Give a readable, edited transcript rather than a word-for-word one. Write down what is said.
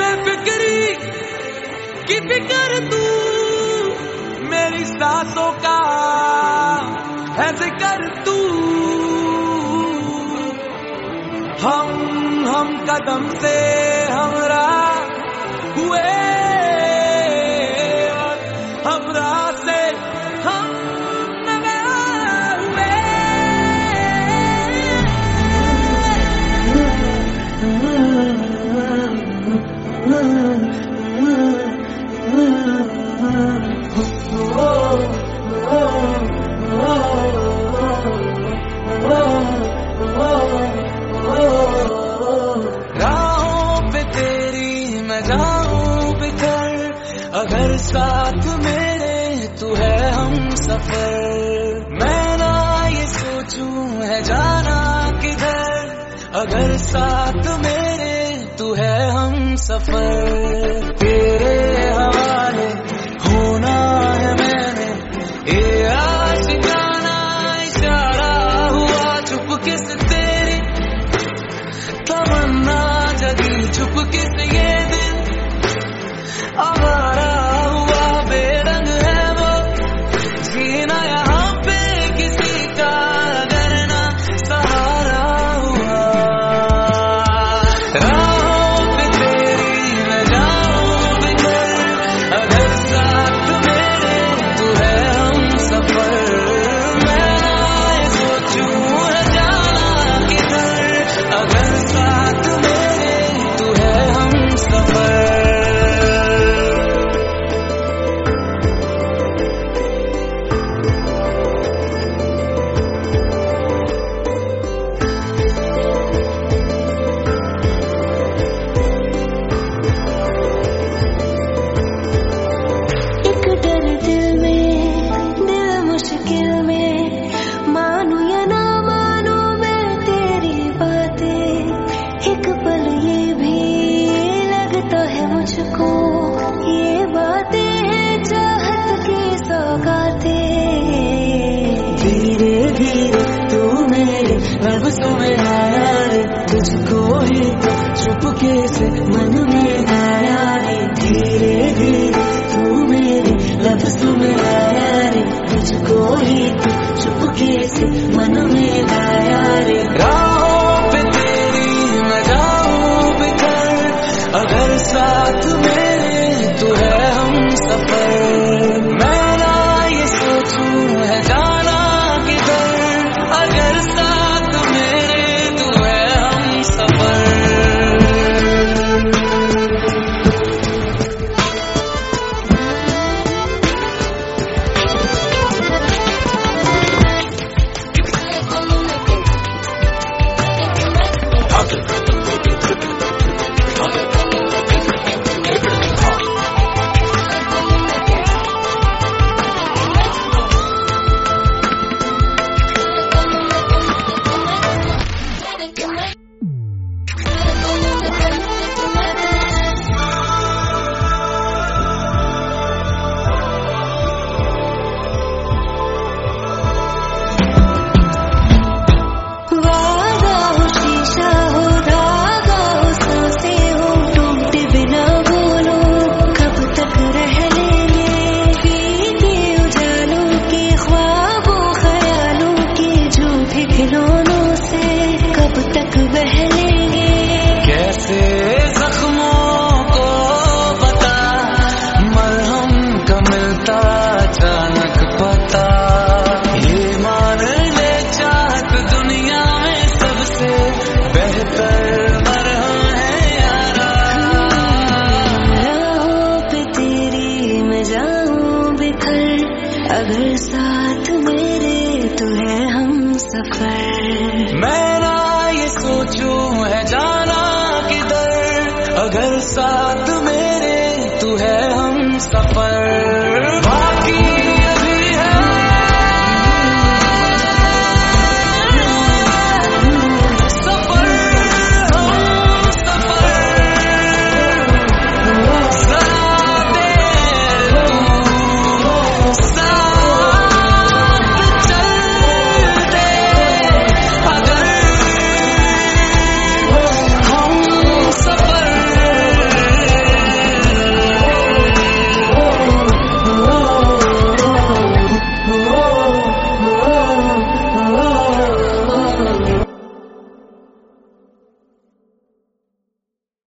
बेफिक्री की फिक्र तू, मेरी सांसों का है जिक्र तू। हम कदम से हमरा हुए और हमरा से हम राहों पे तेरी मैं जाऊं बिखर, अगर साथ मेरे तू है हम सफर। मैं ना ये सोचूं है जाना किधर, अगर साथ मेरे तू है हम सफर। तेरे हवाले होना है मैंने, ये आशिकाना इशारा हुआ चुपके से तेरी तमन्ना जगी, चुपके से ये दिल आवारा हुआ। बेरंग है वो जीना यहाँ पे किसी का अगर ना सहारा हुआ। राहों पे तेरी मैं जाऊं बिखर, अगर साथ मेरे तू है हम सफर। मैं ना ये सोचूं है जाना किधर, अगर साथ मेरे तू है हम सफर। ये बातें हैं चाहत की सौगातें, धीरे धीरे तू मेरे लफ्ज़ों में आया रे, तुझको ही तो चुपके से मन में आया रे। धीरे धीरे तू मेरे लफ्ज़ों में आया रे, तुझको ही तो चुपके से मन में आया रे। राहों पे तेरी मैं जाऊं बिखर, अगर साथ मेरे तू है हम सफर। मैं ना ये सोचूं है जाना किधर, अगर साथ मेरे तू है हम सफर। अगर साथ मेरे तो है हम सफर। मैं ना ये सोचूं है जाना किधर, अगर साथ मेरे तू है हम सफर। बाकी